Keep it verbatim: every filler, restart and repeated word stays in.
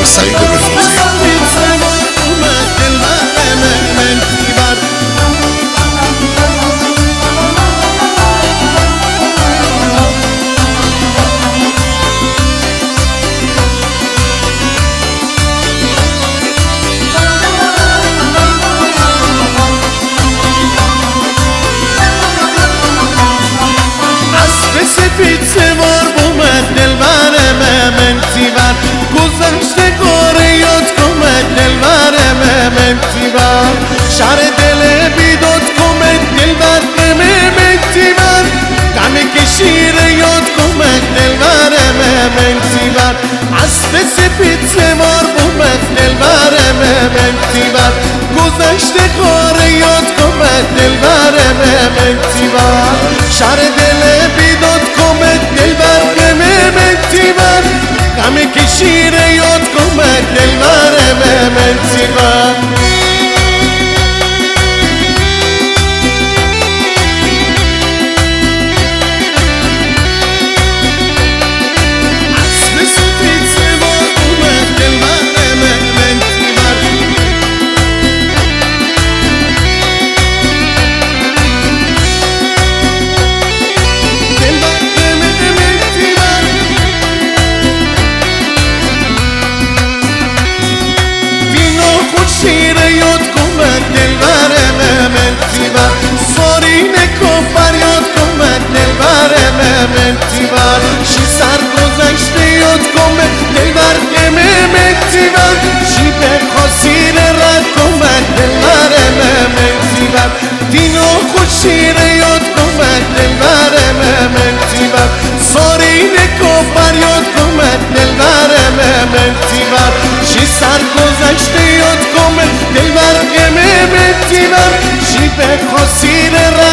سعید رفیق. سپید سوار بومد دلبر ممنتی بر گذشته گاره یاد کمد دلبر ممنتی بر شهر دل بیداد کمد دلبر ممنتی بر غم کشیر یاد کمد دلبر ممنتی بر اسب سپید سوار بومد دلبر ممنتی بر گذشته گاره یاد کمد دلبر ممنتی بر شهر دل بیداد کمد دلبر ممنتی بر غم کشیر یاد کمد دلبر ممنتی بر شیر یاد کمد دلبر ممنتی بر سارین کفر یاد کمد دلبر ممنتی بر شی سر گذشته یاد کمد دلبر ممنتی بر شی به خاسیر رد کمد دلبر ممنتی بر دینو خود شیر یاد کمد دلبر ممنتی بر سارین کفر یاد کمد دلبر ممنتی بر شی سر گذشته یاد کمد دلبر ممنتی بر شی به خاسیر